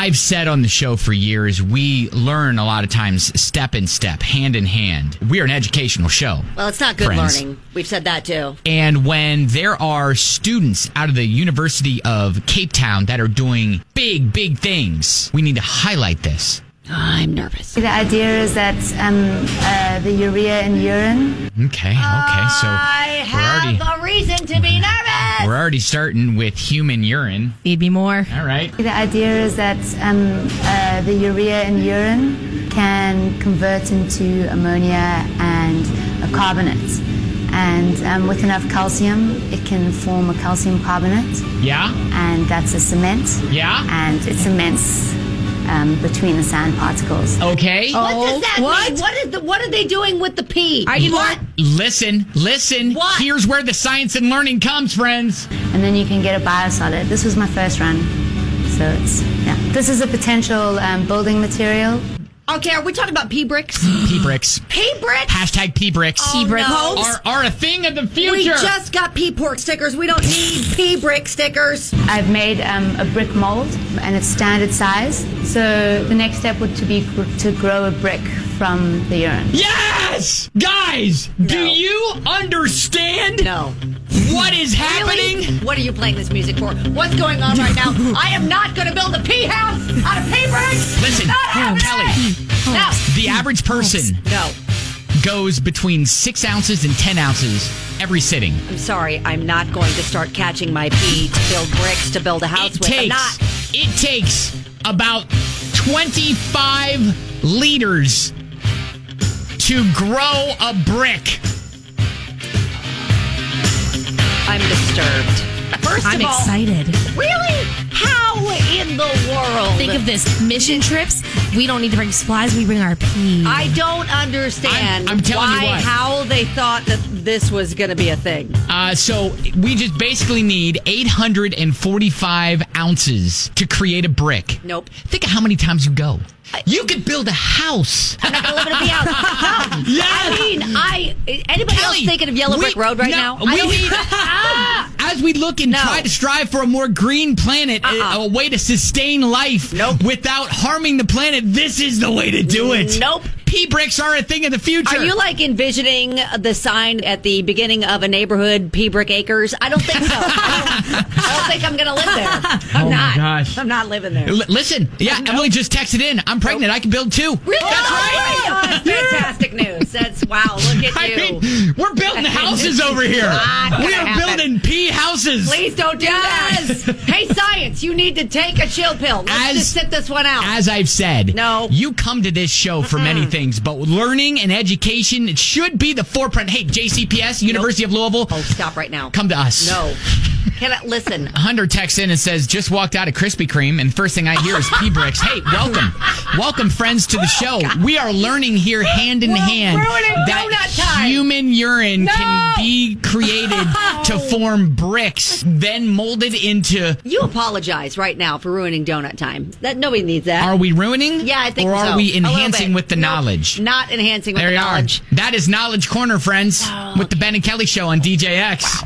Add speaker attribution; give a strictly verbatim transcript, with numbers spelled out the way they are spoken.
Speaker 1: I've said on the show for years, we learn a lot of times step in step, hand in hand. We are an educational show.
Speaker 2: Well, it's not good
Speaker 1: friends.
Speaker 2: learning. We've said that too.
Speaker 1: And when there are students out of the University of Cape Town that are doing big, big things, we need to highlight this.
Speaker 2: I'm nervous.
Speaker 3: The idea is that um, uh, the urea in urine.
Speaker 1: Okay, okay, so
Speaker 2: I have
Speaker 1: already,
Speaker 2: a reason to be nervous.
Speaker 1: We're already starting with human urine.
Speaker 4: Feed me more.
Speaker 1: All right.
Speaker 3: The idea is that um, uh, the urea in urine can convert into ammonia and a carbonate. And um, with enough calcium, it can form a calcium carbonate.
Speaker 1: Yeah?
Speaker 3: And that's a cement.
Speaker 1: Yeah?
Speaker 3: And it cements um, between the sand particles.
Speaker 1: Okay.
Speaker 2: What does that
Speaker 4: what?
Speaker 2: mean? What is the? What are they doing with the pee?
Speaker 4: Are you
Speaker 2: what?
Speaker 1: Listen, listen.
Speaker 2: What?
Speaker 1: Here's where the science and learning comes, friends.
Speaker 3: And then you can get a biosolid. This was my first run. So it's, yeah. This is a potential um, building material.
Speaker 2: Okay, are we talking about pea bricks?
Speaker 1: Pea bricks.
Speaker 2: Pea bricks?
Speaker 1: Hashtag pea bricks.
Speaker 2: Oh,
Speaker 4: Pea brick
Speaker 2: no.
Speaker 4: holes?
Speaker 1: Are, are a thing of the future.
Speaker 2: We just got pea pork stickers. We don't need pea brick stickers.
Speaker 3: I've made um, a brick mold, and it's standard size. So the next step would to be gr- to grow a brick from the urine.
Speaker 1: Yes! Guys, do
Speaker 2: No.
Speaker 1: you understand
Speaker 2: No.
Speaker 1: what is happening?
Speaker 2: Really? What are you playing this music for? What's going on right now? I am not going to build a pea house out of pea bricks.
Speaker 1: Listen,
Speaker 2: Not happening.
Speaker 1: Kelly,
Speaker 2: No.
Speaker 1: the average person
Speaker 2: No.
Speaker 1: goes between six ounces and ten ounces every sitting.
Speaker 2: I'm sorry. I'm not going to start catching my pee to build bricks to build a house
Speaker 1: It
Speaker 2: with. I'm
Speaker 1: takes,
Speaker 2: not.
Speaker 1: it takes about twenty-five liters to grow a brick.
Speaker 2: I'm disturbed. First
Speaker 4: I'm
Speaker 2: of all,
Speaker 4: excited.
Speaker 2: really? How in the world?
Speaker 4: Think of this. Mission trips, we don't need to bring supplies, we bring our pee.
Speaker 2: I don't understand
Speaker 1: I'm- I'm telling you
Speaker 2: why,
Speaker 1: what.
Speaker 2: how they thought that this was going to be a thing.
Speaker 1: Uh, so we just basically need eight hundred forty-five ounces to create a brick.
Speaker 2: Nope.
Speaker 1: Think of how many times you go. You could build a house.
Speaker 2: I'm not going to live in a pea house. No.
Speaker 1: Yeah.
Speaker 2: I mean, I. Anybody
Speaker 1: Kelly,
Speaker 2: else thinking of Yellow
Speaker 1: we-
Speaker 2: Brick Road right
Speaker 1: no,
Speaker 2: now?
Speaker 1: we
Speaker 2: I don't-
Speaker 1: need-
Speaker 2: Ah!
Speaker 1: As we look and
Speaker 2: No.
Speaker 1: try to strive for a more green planet, a-
Speaker 2: Uh-uh.
Speaker 1: a, way to sustain life
Speaker 2: Nope.
Speaker 1: without harming the planet, this is the way to do it.
Speaker 2: Nope.
Speaker 1: Pea bricks are a thing of the future.
Speaker 2: Are you like envisioning the sign at the beginning of a neighborhood, Pea Brick Acres? I don't think so. I don't, I don't think I'm going to live there. I'm
Speaker 1: Oh, my
Speaker 2: not.
Speaker 1: gosh.
Speaker 2: I'm not living there.
Speaker 1: L- listen, yeah, Emily just texted in. I'm pregnant. I can build two.
Speaker 2: Really?
Speaker 1: That's right.
Speaker 2: Oh, that's fantastic news. That's wow. Look at
Speaker 1: I
Speaker 2: you.
Speaker 1: mean, we're building houses over here.
Speaker 2: Not
Speaker 1: We
Speaker 2: gonna
Speaker 1: are
Speaker 2: happen.
Speaker 1: building pea houses.
Speaker 2: Please don't do
Speaker 4: Yes.
Speaker 2: that. Hey, science, you need to take a chill pill. Let's
Speaker 1: As-
Speaker 2: just sit this one out.
Speaker 1: As I've said,
Speaker 2: No.
Speaker 1: you come to this show for many things, but learning and education it should be the forefront. Hey, J C P S, University of Louisville,
Speaker 2: oh, stop right now.
Speaker 1: come to us.
Speaker 2: No. Can I listen?
Speaker 1: Hunter texts in and says, just walked out of Krispy Kreme, and first thing I hear is pea bricks. Hey, welcome. Welcome, friends, to the show. We are learning here hand in
Speaker 2: We're
Speaker 1: hand
Speaker 2: ruining
Speaker 1: that
Speaker 2: donut time.
Speaker 1: human urine
Speaker 2: No.
Speaker 1: can be created to form bricks, then molded into...
Speaker 2: You apologize right now for ruining donut time. That nobody needs that.
Speaker 1: Are we ruining?
Speaker 2: Yeah, I think
Speaker 1: Or
Speaker 2: so.
Speaker 1: are we
Speaker 2: A little
Speaker 1: enhancing
Speaker 2: bit.
Speaker 1: with the
Speaker 2: Nope,
Speaker 1: knowledge?
Speaker 2: Not enhancing with
Speaker 1: There
Speaker 2: the
Speaker 1: you are.
Speaker 2: knowledge.
Speaker 1: That is Knowledge Corner, friends, with the Ben and Kelly Show on D J X.